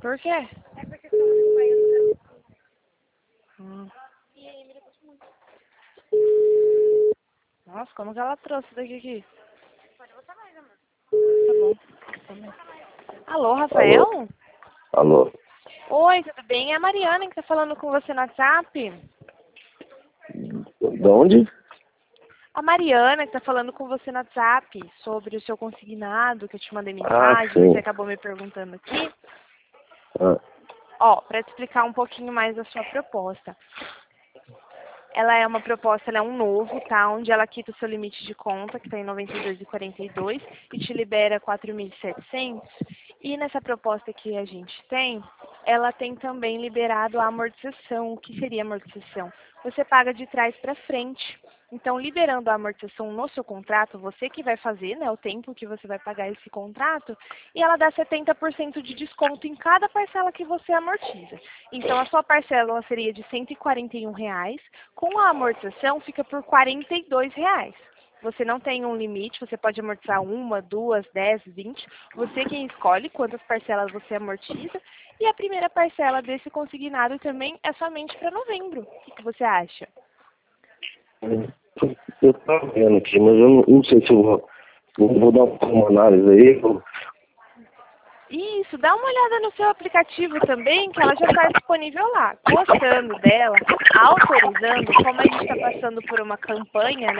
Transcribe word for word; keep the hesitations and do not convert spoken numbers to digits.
Por quê? É porque só no pai eu Hum. E aí me depois muito. Nossa, como que ela trouxe daqui aqui? Pode botar mais, amor. Tá bom. Também. Alô, Rafael? Alô? Alô? Oi, tudo bem? É a Mariana que tá falando com você no WhatsApp. De onde? A Mariana que tá falando com você no WhatsApp sobre o seu consignado, que eu te mandei Ah, mensagem, sim. você acabou me perguntando aqui. Ah, Ó, para te explicar um pouquinho mais da sua proposta. Ela é uma proposta, ela é um novo, tá? Onde ela quita o seu limite de conta, que está em noventa e dois reais e quarenta e dois centavos, e te libera quatro mil e setecentos. E nessa proposta que a gente tem, ela tem também liberado a amortização. O que seria amortização? Você paga de trás para frente. Então, liberando a amortização no seu contrato, você que vai fazer, né, o tempo que você vai pagar esse contrato, e ela dá setenta por cento de desconto em cada parcela que você amortiza. Então, a sua parcela ela seria de cento e quarenta e um reais, com a amortização fica por quarenta e dois reais. Você não tem um limite, você pode amortizar uma, duas, dez, vinte. Você quem escolhe quantas parcelas você amortiza. E a primeira parcela desse consignado também é somente para novembro. O que, que você acha? eu tava vendo aqui, mas eu não, não sei se eu vou, eu vou dar uma análise aí. eu- Isso, dá uma olhada no seu aplicativo também, que ela já está disponível lá. Gostando dela, autorizando, como a gente está passando por uma campanha, né?